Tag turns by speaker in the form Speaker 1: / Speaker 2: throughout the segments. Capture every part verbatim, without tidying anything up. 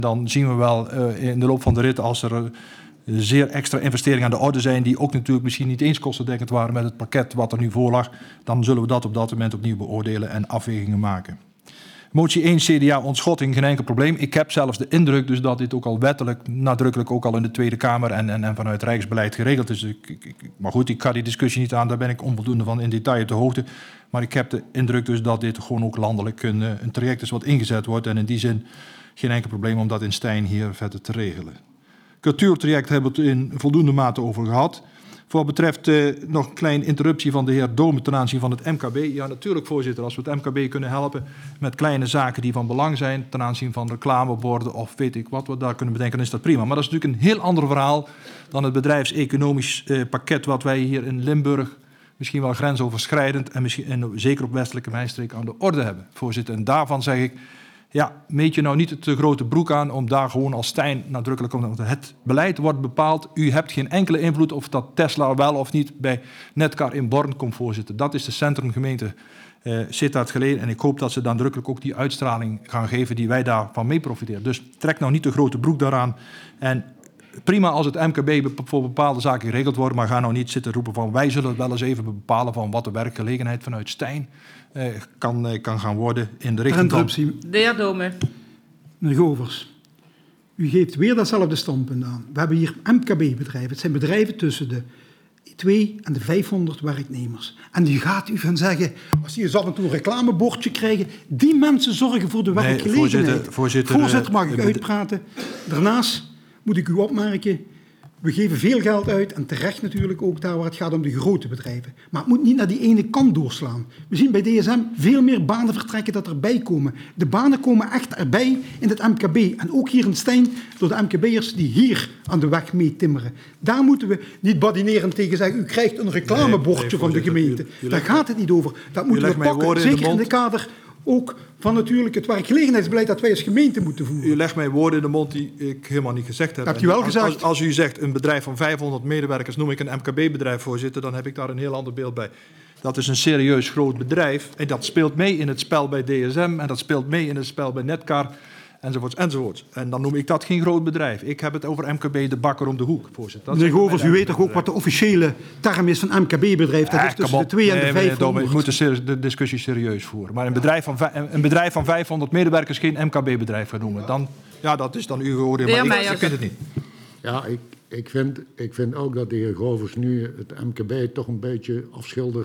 Speaker 1: Dan zien we wel uh, in de loop van de rit als er uh, zeer extra investeringen aan de orde zijn die ook natuurlijk misschien niet eens kostendekkend waren met het pakket wat er nu voor lag, dan zullen we dat op dat moment opnieuw beoordelen en afwegingen maken. Motie één, C D A, ontschotting, geen enkel probleem. Ik heb zelfs de indruk dus dat dit ook al wettelijk, nadrukkelijk ook al in de Tweede Kamer en, en, en vanuit Rijksbeleid geregeld is. Ik, ik, maar goed, ik ga die discussie niet aan, daar ben ik onvoldoende van in detail op de hoogte. Maar ik heb de indruk dus dat dit gewoon ook landelijk een, een traject is wat ingezet wordt en in die zin geen enkel probleem om dat in Stijn hier verder te regelen. Cultuurtraject hebben we het in voldoende mate over gehad. Voor wat betreft uh, nog een kleine interruptie van de heer Dome ten aanzien van het M K B. Ja, natuurlijk, voorzitter, als we het M K B kunnen helpen met kleine zaken die van belang zijn ten aanzien van reclameborden of weet ik wat we daar kunnen bedenken, dan is dat prima. Maar dat is natuurlijk een heel ander verhaal dan het bedrijfseconomisch uh, pakket wat wij hier in Limburg misschien wel grensoverschrijdend en, misschien, en zeker op westelijke mijnstreek aan de orde hebben, voorzitter. En daarvan zeg ik, ja, meet je nou niet het te grote broek aan om daar gewoon als Stijn nadrukkelijk om. Het beleid wordt bepaald. U hebt geen enkele invloed of dat Tesla wel of niet bij Netcar in Born komt, voorzitter. Dat is de centrumgemeente uh, Sittard geleden. En ik hoop dat ze dan nadrukkelijk ook die uitstraling gaan geven die wij daarvan mee profiteren. Dus trek nou niet de grote broek daaraan. En prima als het M K B voor bepaalde zaken geregeld wordt, maar ga nou niet zitten roepen van wij zullen wel eens even bepalen van wat de werkgelegenheid vanuit Stijn uh, kan, uh, kan gaan worden in de richting van...
Speaker 2: De heer Dome.
Speaker 3: Meneer Govers, u geeft weer datzelfde standpunt aan. We hebben hier M K B-bedrijven. Het zijn bedrijven tussen de twee en de vijfhonderd werknemers. En u gaat u van zeggen, als die eens af en toe een reclamebordje krijgen, die mensen zorgen voor de werkgelegenheid.
Speaker 1: Nee, voorzitter, voorzitter,
Speaker 3: voorzitter, mag ik
Speaker 1: uh,
Speaker 3: uitpraten? Daarnaast moet ik u opmerken, we geven veel geld uit en terecht natuurlijk ook daar waar het gaat om de grote bedrijven. Maar het moet niet naar die ene kant doorslaan. We zien bij D S M veel meer banen vertrekken dat erbij komen. De banen komen echt erbij in het M K B. En ook hier in Stijn door de M K B'ers die hier aan de weg mee timmeren. Daar moeten we niet badinerend tegen zeggen, u krijgt een reclamebordje nee, nee, van de gemeente. U, u Daar gaat het niet over. Dat moeten we pakken, zeker in de kader ook van natuurlijk het werkgelegenheidsbeleid dat wij als gemeente moeten voeren.
Speaker 1: U legt mij woorden in de mond die ik helemaal niet gezegd heb.
Speaker 3: Dat hebt u wel
Speaker 1: als,
Speaker 3: gezegd.
Speaker 1: Als, als u zegt een bedrijf van vijfhonderd medewerkers noem ik een M K B-bedrijf, voorzitter, dan heb ik daar een heel ander beeld bij. Dat is een serieus groot bedrijf en dat speelt mee in het spel bij D S M en dat speelt mee in het spel bij Netcar enzovoorts enzovoorts. En dan noem ik dat geen groot bedrijf. Ik heb het over M K B de bakker om de hoek, voorzitter.
Speaker 3: Meneer Govers, u weet toch ook wat de officiële term is van M K B-bedrijf? Dat is tussen de twee en de vijfhonderd.
Speaker 1: We moeten de discussie serieus voeren. Maar een bedrijf van, een bedrijf van vijfhonderd medewerkers geen M K B-bedrijf gaan noemen. Dan, ja, dat is dan uw oordeel, maar ik, ik vind het niet.
Speaker 4: Ja, ik, ik, vind, ik vind ook dat de heer Govers nu het M K B toch een beetje afschildert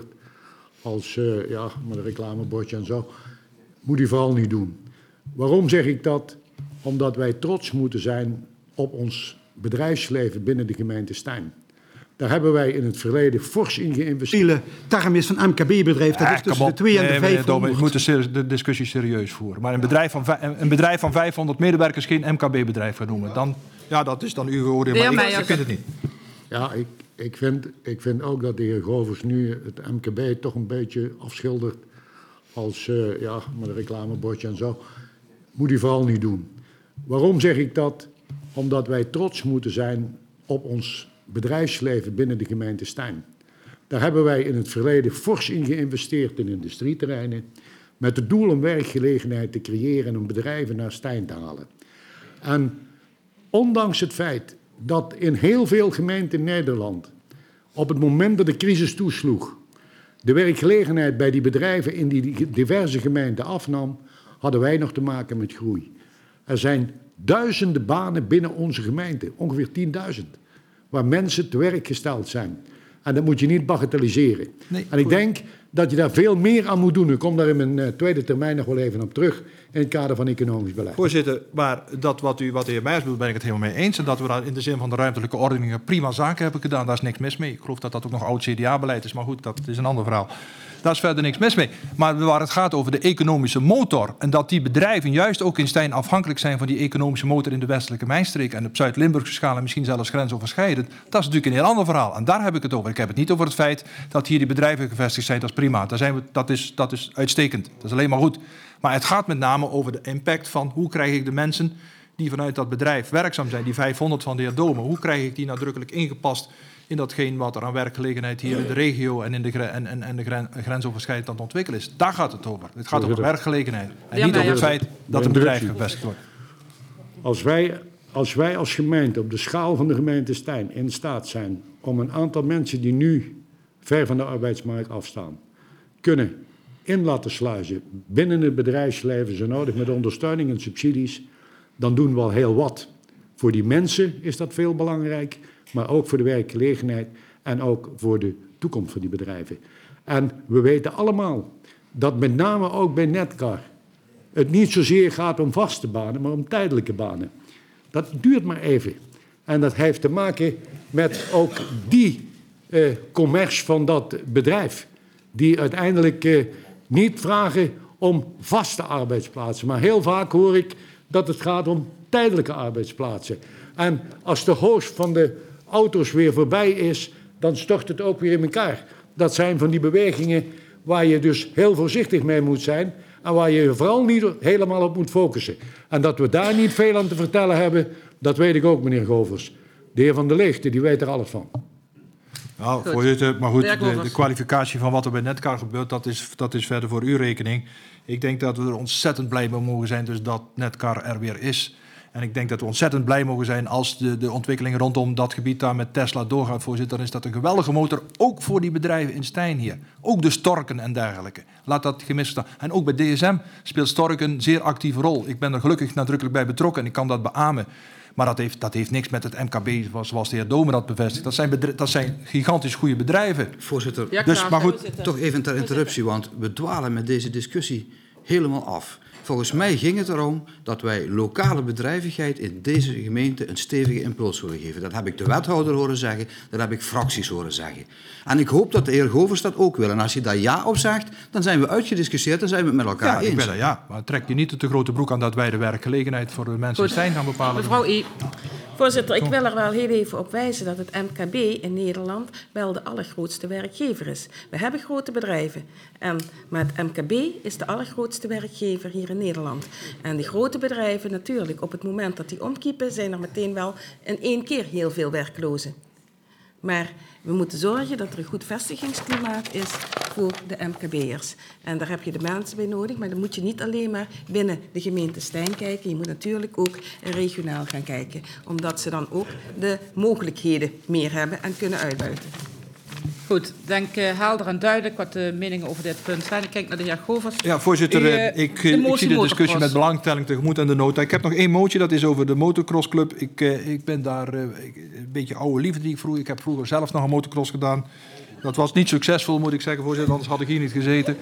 Speaker 4: als uh, ja, met een reclamebordje en zo. Moet hij vooral niet doen. Waarom zeg ik dat? Omdat wij trots moeten zijn op ons bedrijfsleven binnen de gemeente Stijn. Daar hebben wij in het verleden fors in geïnvesteerd.
Speaker 3: De term is van M K B-bedrijf, dat is tussen de twee en de vijfhonderd.
Speaker 1: We moeten de discussie serieus voeren. Maar een bedrijf van, een bedrijf van vijfhonderd medewerkers geen M K B-bedrijf gaan noemen. Dan, ja, dat is dan uw oordeel, maar ik, ik vind het niet.
Speaker 4: Ja, ik, ik, vind, ik vind ook dat de heer Govers nu het M K B toch een beetje afschildert als uh, ja, met een reclamebordje en zo. Moet hij vooral niet doen. Waarom zeg ik dat? Omdat wij trots moeten zijn op ons bedrijfsleven binnen de gemeente Stijn. Daar hebben wij in het verleden fors in geïnvesteerd in industrieterreinen, met het doel om werkgelegenheid te creëren en om bedrijven naar Stijn te halen. En ondanks het feit dat in heel veel gemeenten in Nederland, op het moment dat de crisis toesloeg, de werkgelegenheid bij die bedrijven in die diverse gemeenten afnam, hadden wij nog te maken met groei. Er zijn duizenden banen binnen onze gemeente, ongeveer tienduizend, waar mensen te werk gesteld zijn. En dat moet je niet bagatelliseren. Nee, en ik denk dat je daar veel meer aan moet doen. Ik kom daar in mijn uh, tweede termijn nog wel even op terug in het kader van economisch beleid.
Speaker 1: Voorzitter, maar dat wat, u, wat de heer Meijers bedoelt, ben ik het helemaal mee eens. En dat we daar in de zin van de ruimtelijke ordeningen prima zaken hebben gedaan, daar is niks mis mee. Ik geloof dat dat ook nog oud C D A-beleid is, maar goed, dat is een ander verhaal. Daar is verder niks mis mee. Maar waar het gaat over de economische motor en dat die bedrijven juist ook in Stijn afhankelijk zijn van die economische motor in de westelijke mijnstreek en op Zuid-Limburgse schaal en misschien zelfs grensoverschrijdend, dat is natuurlijk een heel ander verhaal. En daar heb ik het over. Ik heb het niet over het feit dat hier die bedrijven gevestigd zijn. Dat is prima. Daar zijn we, dat, is, dat is uitstekend. Dat is alleen maar goed. Maar het gaat met name over de impact van hoe krijg ik de mensen die vanuit dat bedrijf werkzaam zijn, die vijfhonderd van de heer Dome, hoe krijg ik die nadrukkelijk ingepast in datgene wat er aan werkgelegenheid hier in de regio en in de, en, en, en de gren, grensoverschrijdend aan het ontwikkelen is. Daar gaat het over. Het gaat over werkgelegenheid en niet over het feit dat een bedrijf gevestigd wordt.
Speaker 4: Als wij, als wij als gemeente op de schaal van de gemeente Stein in staat zijn om een aantal mensen die nu ver van de arbeidsmarkt afstaan, kunnen in laten sluizen binnen het bedrijfsleven, zo nodig met ondersteuning en subsidies, dan doen we al heel wat. Voor die mensen is dat veel belangrijk, maar ook voor de werkgelegenheid en ook voor de toekomst van die bedrijven. En we weten allemaal dat met name ook bij Netcar het niet zozeer gaat om vaste banen, maar om tijdelijke banen. Dat duurt maar even. En dat heeft te maken met ook die eh, commerce van dat bedrijf, die uiteindelijk eh, niet vragen om vaste arbeidsplaatsen. Maar heel vaak hoor ik dat het gaat om tijdelijke arbeidsplaatsen. En als de hoos van de auto's weer voorbij is, dan stort het ook weer in elkaar. Dat zijn van die bewegingen waar je dus heel voorzichtig mee moet zijn en waar je je vooral niet helemaal op moet focussen. En dat we daar niet veel aan te vertellen hebben, dat weet ik ook, meneer Govers. De heer Van der Leegte, die weet er alles van.
Speaker 1: Nou,
Speaker 2: Goed.
Speaker 1: voorzitter, maar goed, de,
Speaker 2: Werknemers.
Speaker 1: de kwalificatie van wat er bij Netcar gebeurt, dat is, dat is verder voor uw rekening. Ik denk dat we er ontzettend blij mee mogen zijn dus dat Netcar er weer is. En ik denk dat we ontzettend blij mogen zijn als de, de ontwikkeling rondom dat gebied daar met Tesla doorgaat, voorzitter. Dan is dat een geweldige motor, ook voor die bedrijven in Stein hier. Ook de Storken en dergelijke. Laat dat gemist staan. En ook bij D S M speelt Storken een zeer actieve rol. Ik ben er gelukkig nadrukkelijk bij betrokken en ik kan dat beamen. Maar dat heeft, dat heeft niks met het M K B, zoals de heer Domer dat bevestigt. Dat zijn, bedrijf, dat zijn gigantisch goede bedrijven.
Speaker 5: Voorzitter,
Speaker 2: Ja,
Speaker 1: Dus,
Speaker 2: Klaas,
Speaker 1: maar goed,
Speaker 2: voorzitter.
Speaker 5: toch even ter interruptie, want we dwalen met deze discussie helemaal af. Volgens mij ging het erom dat wij lokale bedrijvigheid in deze gemeente een stevige impuls willen geven. Dat heb ik de wethouder horen zeggen, dat heb ik fracties horen zeggen. En ik hoop dat de heer Govers dat ook wil. En als hij daar ja op zegt, dan zijn we uitgediscussieerd en zijn we het met elkaar
Speaker 1: Ja,
Speaker 5: eens.
Speaker 1: ik ben er, ja. Maar trek je niet te grote broek aan dat wij de werkgelegenheid voor de mensen in
Speaker 2: Goed.
Speaker 1: Stein gaan bepalen.
Speaker 2: Mevrouw I.
Speaker 6: Voorzitter, ik wil er wel heel even op wijzen dat het M K B in Nederland wel de allergrootste werkgever is. We hebben grote bedrijven, en, maar het M K B is de allergrootste werkgever hier in Nederland. En die grote bedrijven natuurlijk, op het moment dat die omkiepen, zijn er meteen wel in één keer heel veel werklozen. Maar we moeten zorgen dat er een goed vestigingsklimaat is voor de M K B'ers. En daar heb je de mensen bij nodig, maar dan moet je niet alleen maar binnen de gemeente Stein kijken. Je moet natuurlijk ook regionaal gaan kijken, omdat ze dan ook de mogelijkheden meer hebben en kunnen uitbuiten.
Speaker 2: Goed, denk uh, helder en duidelijk wat de meningen over dit punt zijn. Ik kijk naar de heer Govers.
Speaker 1: Ja, voorzitter,
Speaker 2: U,
Speaker 1: eh,
Speaker 2: uh,
Speaker 1: ik,
Speaker 2: de
Speaker 1: ik zie de
Speaker 2: motie
Speaker 1: discussie
Speaker 2: motocross.
Speaker 1: met belangstelling tegemoet en de nota. Ik heb nog één motie, dat is over de motocrossclub. Ik, eh, ik ben daar uh, ik, een beetje oude liefde die ik vroeger. Ik heb vroeger zelf nog een motocross gedaan. Dat was niet succesvol, moet ik zeggen, voorzitter, anders had ik hier niet gezeten.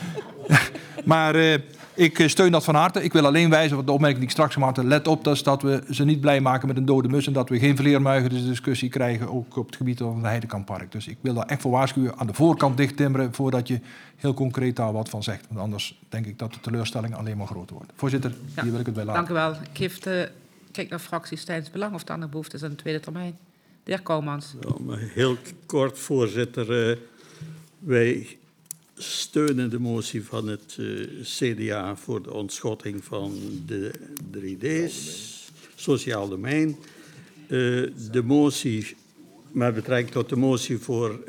Speaker 1: Maar uh, ik steun dat van harte. Ik wil alleen wijzen op de opmerking die ik straks maakte. Let op dus dat we ze niet blij maken met een dode mus en dat we geen vleermuigen discussie krijgen, ook op het gebied van het Heidekamppark. Dus ik wil daar echt voor waarschuwen, aan de voorkant dichttimmeren voordat je heel concreet daar wat van zegt. Want anders denk ik dat de teleurstelling alleen maar groter wordt. Voorzitter,
Speaker 2: Ja,
Speaker 1: hier wil ik het bij laten.
Speaker 2: Dank u wel. Ik geef de, kijk naar fractie Steins Belang of het aan de behoefte is aan de tweede termijn. De heer Kouwmans.
Speaker 7: Ja, maar heel kort, voorzitter. Uh, wij steunen de motie van het uh, C D A voor de ontschotting van de drie D's, sociaal domein. Uh, de motie, met betrekking tot de motie voor uh,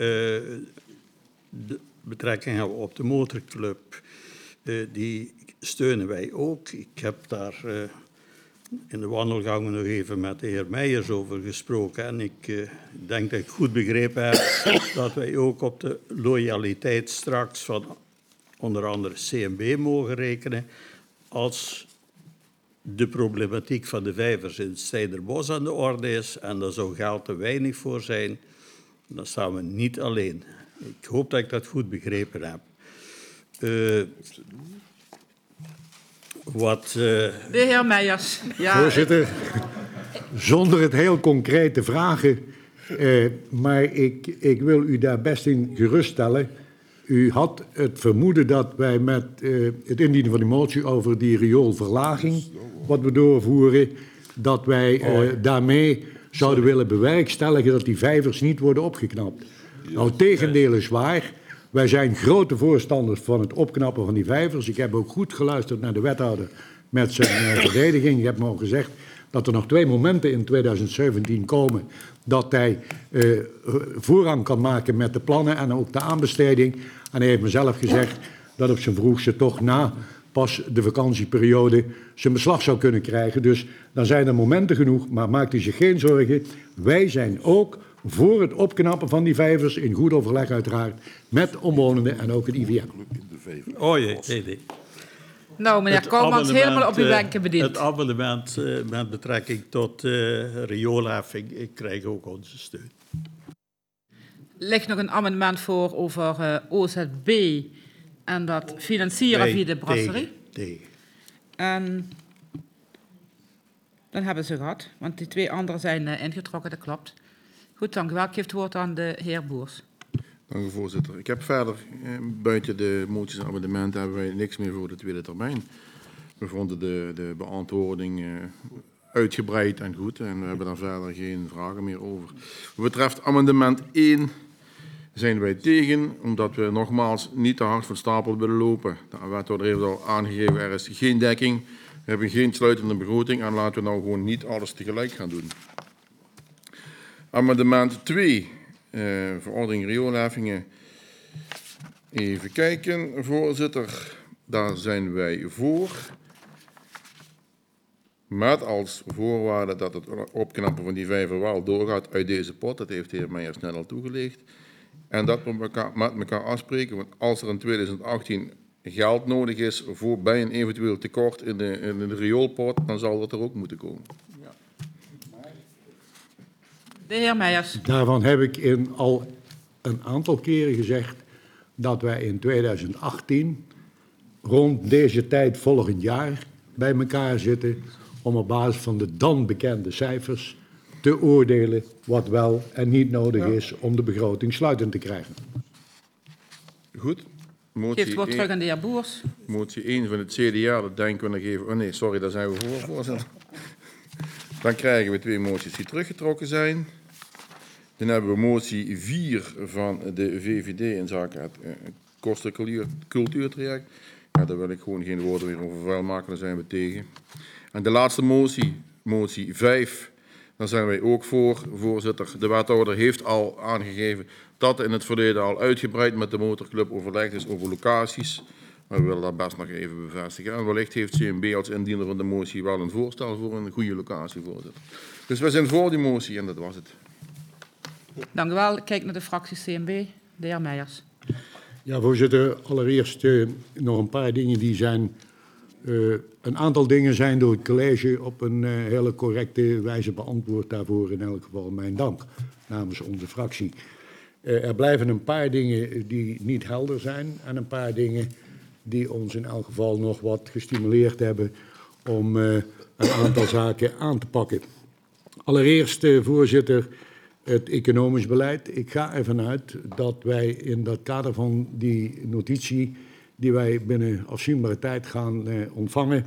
Speaker 7: de betrekking hebben op de motorclub, uh, die steunen wij ook. Ik heb daar uh, in de wandelgangen nog even met de heer Meijers over gesproken. En ik uh, denk dat ik goed begrepen heb dat wij ook op de loyaliteit straks van onder andere C M B mogen rekenen als de problematiek van de vijvers in het Steinerbos aan de orde is. En daar zou geld te weinig voor zijn. Dan staan we niet alleen. Ik hoop dat ik dat goed begrepen heb. Uh, Wat, uh...
Speaker 2: De heer Meijers. Ja,
Speaker 4: Voorzitter, zonder het heel concreet te vragen, eh, maar ik, ik wil u daar best in geruststellen. U had het vermoeden dat wij met uh, het indienen van die motie over die rioolverlaging, wat we doorvoeren, dat wij uh, daarmee zouden willen bewerkstelligen dat die vijvers niet worden opgeknapt. Nou, het tegendeel is waar. Wij zijn grote voorstanders van het opknappen van die vijvers. Ik heb ook goed geluisterd naar de wethouder met zijn uh, verdediging. Ik heb me al gezegd dat er nog twee momenten in tweeduizend zeventien komen dat hij uh, voorrang kan maken met de plannen en ook de aanbesteding. En hij heeft mezelf gezegd dat op zijn vroegste toch na pas de vakantieperiode zijn beslag zou kunnen krijgen. Dus dan zijn er momenten genoeg, maar maakt u zich geen zorgen. Wij zijn ook voor het opknappen van die vijvers, in goed overleg uiteraard, met omwonenden en ook het I V M.
Speaker 7: Oh jee, nee, nee.
Speaker 2: Nou, meneer
Speaker 7: Het
Speaker 2: Koumans, helemaal op uw
Speaker 7: amendement,
Speaker 2: wenken
Speaker 7: eh,
Speaker 2: bediend.
Speaker 7: Het amendement eh, met betrekking tot uh, rioolheffing, ik krijg ook onze steun.
Speaker 2: Ligt nog een amendement voor over uh, O Z B en dat financieren
Speaker 7: Nee,
Speaker 2: via de brasserie.
Speaker 7: tegen, tegen.
Speaker 2: En dan hebben ze gehad, want die twee anderen zijn uh, ingetrokken, dat klopt. Goed, dank u wel. Ik geef het woord aan de heer Boers.
Speaker 8: Dank u, voorzitter. Ik heb verder, eh, buiten de moties en amendementen, hebben wij niks meer voor de tweede termijn. We vonden de, de beantwoording eh, uitgebreid en goed en we hebben daar verder geen vragen meer over. Wat betreft amendement één zijn wij tegen, omdat we nogmaals niet te hard van stapel willen lopen. De wethouder heeft al aangegeven, er is geen dekking, we hebben geen sluitende begroting en laten we nou gewoon niet alles tegelijk gaan doen. Amendement twee. Uh, verordening rioolheffingen. Even kijken, voorzitter. Daar zijn wij voor. Met als voorwaarde dat het opknappen van die vijver wel doorgaat uit deze pot. Dat heeft de heer Meijers net al toegelicht. En dat we elkaar, met elkaar afspreken. Want als er in tweeduizend achttien geld nodig is voor bij een eventueel tekort in de, in de rioolpot, dan zal dat er ook moeten komen.
Speaker 2: De heer Meijers.
Speaker 4: Daarvan heb ik in al een aantal keren gezegd dat wij in tweeduizend achttien rond deze tijd volgend jaar bij elkaar zitten om op basis van de dan bekende cijfers te oordelen wat wel en niet nodig is om de begroting sluitend te krijgen.
Speaker 8: Goed.
Speaker 2: Geef het woord terug aan de heer Boers.
Speaker 8: Motie één van het C D A, dat denken we nog even... Oh nee, sorry, daar zijn we voor, voorzitter. Dan krijgen we twee moties die teruggetrokken zijn. Dan hebben we motie vier van de V V D in zaken het uh, kostencultuurtraject. Ja, daar wil ik gewoon geen woorden meer over vuil maken, daar zijn we tegen. En de laatste motie, motie vijf, daar zijn wij ook voor, voorzitter. De wethouder heeft al aangegeven dat in het verleden al uitgebreid met de motorclub overlegd is over locaties. Maar we willen dat best nog even bevestigen. En wellicht heeft C M B als indiener van de motie wel een voorstel voor een goede locatie, voorzitter. Dus wij zijn voor die motie en dat was het.
Speaker 2: Dank u wel. Ik kijk naar de fractie C M B. De heer Meijers.
Speaker 4: Ja, voorzitter. Allereerst uh, nog een paar dingen die zijn... Uh, een aantal dingen zijn door het college op een uh, hele correcte wijze beantwoord. Daarvoor in elk geval mijn dank namens onze fractie. Uh, er blijven een paar dingen die niet helder zijn en een paar dingen die ons in elk geval nog wat gestimuleerd hebben om uh, een aantal zaken aan te pakken. Allereerst, uh, voorzitter, het economisch beleid. Ik ga ervan uit dat wij in dat kader van die notitie die wij binnen afzienbare tijd gaan uh, ontvangen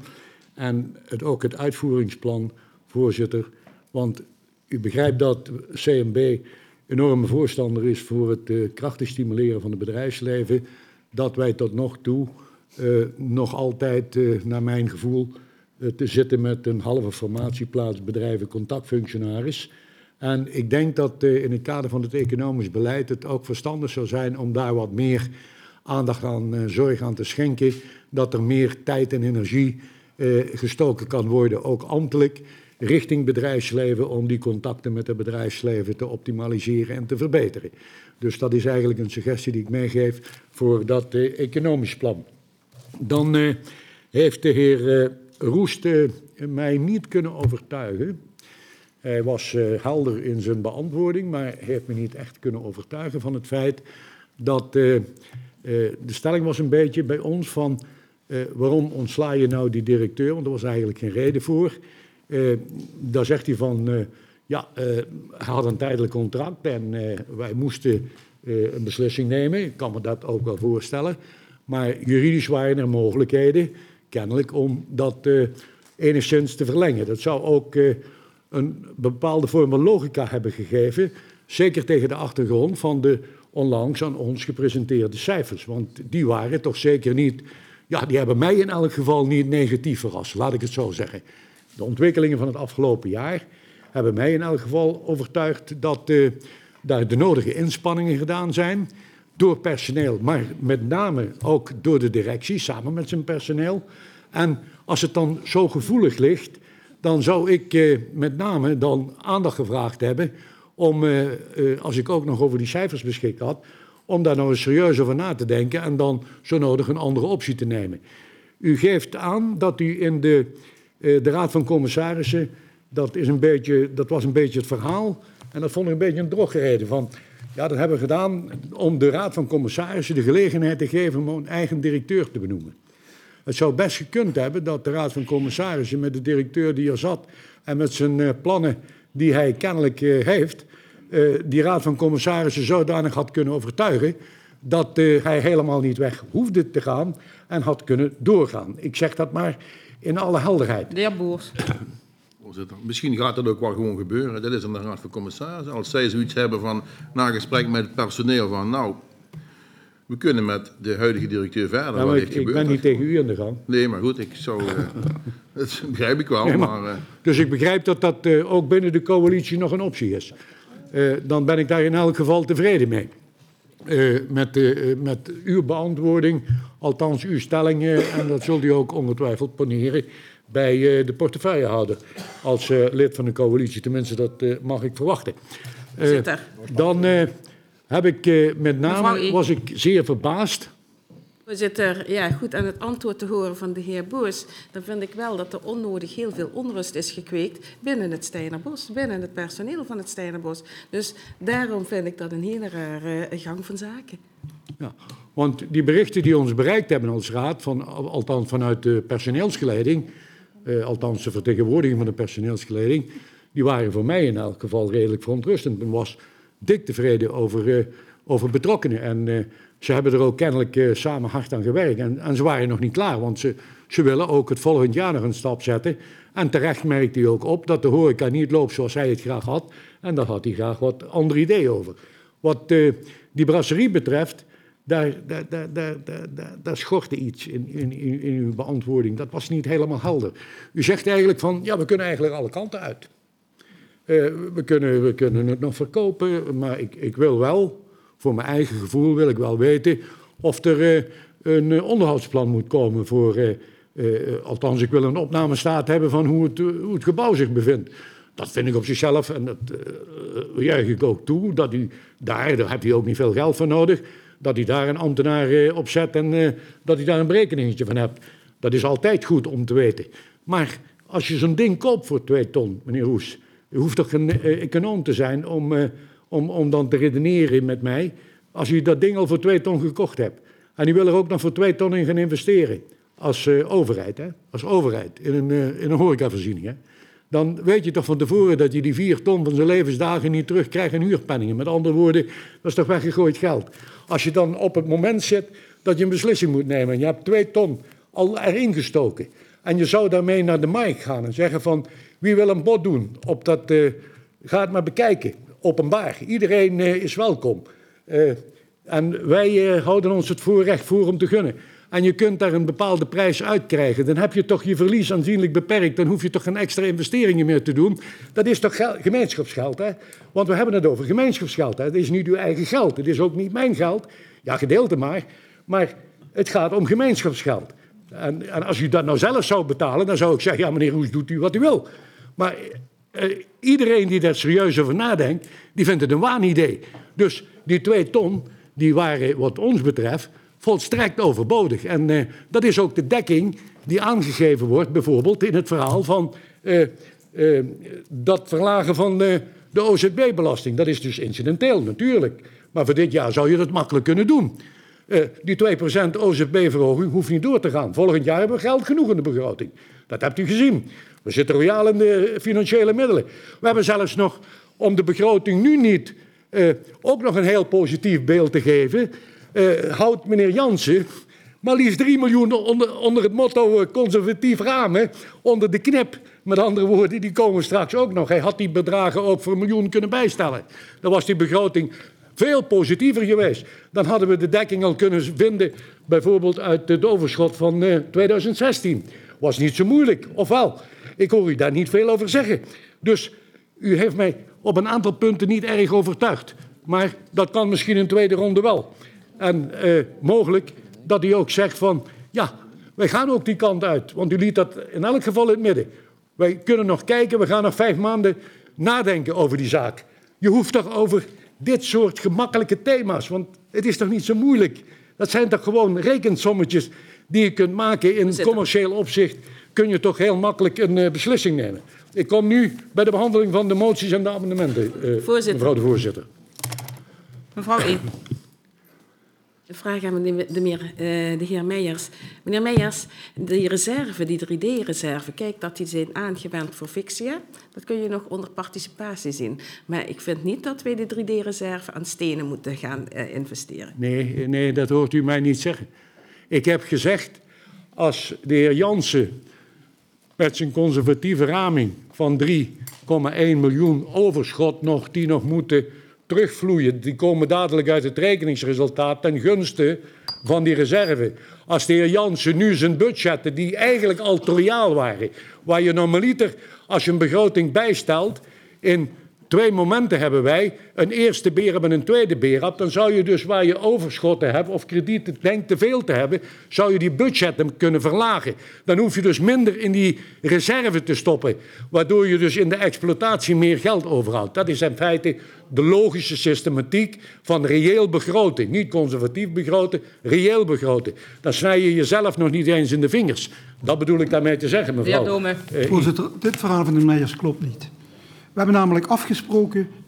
Speaker 4: en het, ook het uitvoeringsplan, voorzitter, want u begrijpt dat C M B enorme voorstander is voor het uh, krachtig stimuleren van het bedrijfsleven, dat wij tot nog toe uh, nog altijd, uh, naar mijn gevoel, uh, te zitten met een halve formatieplaats bedrijven contactfunctionaris. En ik denk dat uh, in het kader van het economisch beleid het ook verstandig zou zijn om daar wat meer aandacht aan, uh, zorg aan te schenken, dat er meer tijd en energie uh, gestoken kan worden, ook ambtelijk, richting bedrijfsleven, om die contacten met het bedrijfsleven te optimaliseren en te verbeteren. Dus dat is eigenlijk een suggestie die ik meegeef voor dat uh, economisch plan. Dan uh, heeft de heer uh, Roest uh, mij niet kunnen overtuigen. Hij was uh, helder in zijn beantwoording, maar heeft me niet echt kunnen overtuigen van het feit dat uh, uh, de stelling was een beetje bij ons van uh, waarom ontsla je nou die directeur, want er was eigenlijk geen reden voor. Uh, daar zegt hij van, uh, ja, uh, hij had een tijdelijk contract en uh, wij moesten uh, een beslissing nemen. Ik kan me dat ook wel voorstellen. Maar juridisch waren er mogelijkheden, kennelijk, om dat uh, enigszins te verlengen. Dat zou ook uh, een bepaalde vorm van logica hebben gegeven, zeker tegen de achtergrond van de onlangs aan ons gepresenteerde cijfers. Want die waren toch zeker niet, ja, die hebben mij in elk geval niet negatief verrast, laat ik het zo zeggen. De ontwikkelingen van het afgelopen jaar hebben mij in elk geval overtuigd dat uh, daar de nodige inspanningen gedaan zijn, door personeel, maar met name ook door de directie, samen met zijn personeel. En als het dan zo gevoelig ligt, dan zou ik eh, met name dan aandacht gevraagd hebben om, eh, eh, als ik ook nog over die cijfers beschikt had, om daar nou eens serieus over na te denken en dan zo nodig een andere optie te nemen. U geeft aan dat u in de, uh, de Raad van Commissarissen, dat, is een beetje, dat was een beetje het verhaal, en dat vond ik een beetje een droggereden van, ja, dat hebben we gedaan om de Raad van Commissarissen de gelegenheid te geven om een eigen directeur te benoemen. Het zou best gekund hebben dat de Raad van Commissarissen met de directeur die er zat en met zijn uh, plannen die hij kennelijk uh, heeft, uh, die Raad van Commissarissen zodanig had kunnen overtuigen dat uh, hij helemaal niet weg hoefde te gaan en had kunnen doorgaan. Ik zeg dat maar in alle helderheid.
Speaker 2: De heer Boers.
Speaker 8: Voorzitter, misschien gaat dat ook wel gewoon gebeuren. Dat is een Raad van Commissarissen. Als zij zoiets hebben van, na gesprek met het personeel van, nou, we kunnen met de huidige directeur verder.
Speaker 4: Ja,
Speaker 8: wat
Speaker 4: ik,
Speaker 8: heeft
Speaker 4: ik
Speaker 8: gebeurd.
Speaker 4: ben niet tegen u aan de gang.
Speaker 8: Nee, maar goed, ik zou, uh, dat begrijp ik wel.
Speaker 4: Nee,
Speaker 8: maar,
Speaker 4: maar,
Speaker 8: uh,
Speaker 4: dus ik begrijp dat dat uh, ook binnen de coalitie nog een optie is. Uh, dan ben ik daar in elk geval tevreden mee. Uh, met, uh, met uw beantwoording, althans uw stelling, uh, en dat zult u ook ongetwijfeld poneren bij uh, de portefeuillehouder als uh, lid van de coalitie. Tenminste, dat uh, mag ik verwachten. Uh, dan uh, heb ik uh, met name, was ik zeer verbaasd.
Speaker 6: Voorzitter, ja, goed aan het antwoord te horen van de heer Boers, dan vind ik wel dat er onnodig heel veel onrust is gekweekt binnen het Steinerbos, binnen het personeel van het Steinerbos. Dus daarom vind ik dat een hele rare gang van zaken.
Speaker 4: Ja, want die berichten die ons bereikt hebben als raad, van, althans vanuit de personeelsgeleiding, eh, althans de vertegenwoordiging van de personeelsgeleiding, die waren voor mij in elk geval redelijk verontrustend. Men was dik tevreden over, uh, over betrokkenen en uh, ze hebben er ook kennelijk uh, samen hard aan gewerkt. En, en ze waren nog niet klaar, want ze, ze willen ook het volgend jaar nog een stap zetten. En terecht merkt hij ook op dat de horeca niet loopt zoals hij het graag had. En daar had hij graag wat andere ideeën over. Wat uh, die brasserie betreft, daar, daar, daar, daar, daar, daar schortte iets in, in, in, in uw beantwoording. Dat was niet helemaal helder. U zegt eigenlijk van, ja, we kunnen eigenlijk alle kanten uit. Uh, we, kunnen, we kunnen het nog verkopen, maar ik, ik wil wel, voor mijn eigen gevoel wil ik wel weten of er uh, een uh, onderhoudsplan moet komen voor, uh, uh, althans ik wil een opnamestaat hebben van hoe het, uh, hoe het gebouw zich bevindt. Dat vind ik op zichzelf, en dat uh, juich ik ook toe, dat u daar, daar heb je ook niet veel geld voor nodig, dat u daar een ambtenaar uh, op zet en uh, dat u daar een berekeningetje van hebt. Dat is altijd goed om te weten. Maar als je zo'n ding koopt voor twee ton, meneer Roes, u hoeft toch een uh, econoom te zijn om, uh, om, om dan te redeneren met mij, als u dat ding al voor twee ton gekocht hebt. En u wil er ook nog voor twee ton in gaan investeren, als uh, overheid, hè? Als overheid, in een, uh, in een horecavoorziening, hè? Dan weet je toch van tevoren dat je die vier ton van zijn levensdagen niet terugkrijgt in huurpenningen. Met andere woorden, dat is toch weggegooid geld. Als je dan op het moment zit dat je een beslissing moet nemen en je hebt twee ton al erin gestoken en je zou daarmee naar de markt gaan en zeggen van wie wil een bod doen op dat, uh, ga het maar bekijken, openbaar. Iedereen uh, is welkom. Uh, en wij uh, houden ons het voorrecht voor om te gunnen. En je kunt daar een bepaalde prijs uitkrijgen. Dan heb je toch je verlies aanzienlijk beperkt. Dan hoef je toch geen extra investeringen meer te doen. Dat is toch geld, gemeenschapsgeld, hè? Want we hebben het over gemeenschapsgeld. Hè? Het is niet uw eigen geld. Het is ook niet mijn geld. Ja, gedeelte maar. Maar het gaat om gemeenschapsgeld. En, en als u dat nou zelf zou betalen, dan zou ik zeggen, ja meneer Roes, doet u wat u wil. Maar uh, iedereen die daar serieus over nadenkt, die vindt het een waanidee. Dus die twee ton, die waren wat ons betreft volstrekt overbodig. En uh, dat is ook de dekking die aangegeven wordt, bijvoorbeeld in het verhaal van uh, uh, dat verlagen van uh, de O Z B-belasting. Dat is dus incidenteel, natuurlijk. Maar voor dit jaar zou je dat makkelijk kunnen doen. Uh, die twee procent O Z B-verhoging hoeft niet door te gaan. Volgend jaar hebben we geld genoeg in de begroting. Dat hebt u gezien. We zitten royaal in de financiële middelen. We hebben zelfs nog, om de begroting nu niet uh, ook nog een heel positief beeld te geven, Uh, houdt meneer Jansen maar liefst drie miljoen onder, onder het motto uh, conservatief ramen onder de knip. Met andere woorden, die komen straks ook nog. Hij had die bedragen ook voor een miljoen kunnen bijstellen. Dan was die begroting veel positiever geweest. Dan hadden we de dekking al kunnen vinden, bijvoorbeeld uit het overschot van uh, tweeduizend zestien. Was niet zo moeilijk, of wel? Ik hoor u daar niet veel over zeggen. Dus u heeft mij op een aantal punten niet erg overtuigd. Maar dat kan misschien in tweede ronde wel. En uh, mogelijk dat hij ook zegt van, ja, wij gaan ook die kant uit. Want u liet dat in elk geval in het midden. Wij kunnen nog kijken, we gaan nog vijf maanden nadenken over die zaak. Je hoeft toch over dit soort gemakkelijke thema's, want het is toch niet zo moeilijk. Dat zijn toch gewoon rekensommetjes die je kunt maken in commercieel opzicht. Kun je toch heel makkelijk een uh, beslissing nemen. Ik kom nu bij de behandeling van de moties en de amendementen, uh, mevrouw de voorzitter.
Speaker 2: Mevrouw E.
Speaker 6: Een vraag aan de, de, meer, uh, de heer Meijers. Meneer Meijers, die reserve, die drie D-reserve, kijk dat die zijn aangewend voor Fixia. Dat kun je nog onder participatie zien. Maar ik vind niet dat wij de drie D-reserve aan stenen moeten gaan uh, investeren.
Speaker 4: Nee, nee, dat hoort u mij niet zeggen. Ik heb gezegd, als de heer Jansen met zijn conservatieve raming van drie komma één miljoen overschot nog, die nog moeten terugvloeien, die komen dadelijk uit het rekeningsresultaat ten gunste van die reserve. Als de heer Jansen nu zijn budgetten, die eigenlijk al triaal waren, waar je normaliter, als je een begroting bijstelt, in twee momenten hebben wij, een eerste BERAP en een tweede BERAP, dan zou je dus waar je overschotten hebt of kredieten denkt te veel te hebben, zou je die budgetten kunnen verlagen. Dan hoef je dus minder in die reserve te stoppen, waardoor je dus in de exploitatie meer geld overhoudt. Dat is in feite de logische systematiek van reëel begroten. Niet conservatief begroten, reëel begroten. Dan snij je jezelf nog niet eens in de vingers. Dat bedoel ik daarmee te zeggen, mevrouw.
Speaker 2: Heer Dome.
Speaker 3: Voorzitter, dit verhaal van de Meijers klopt niet. We hebben namelijk afgesproken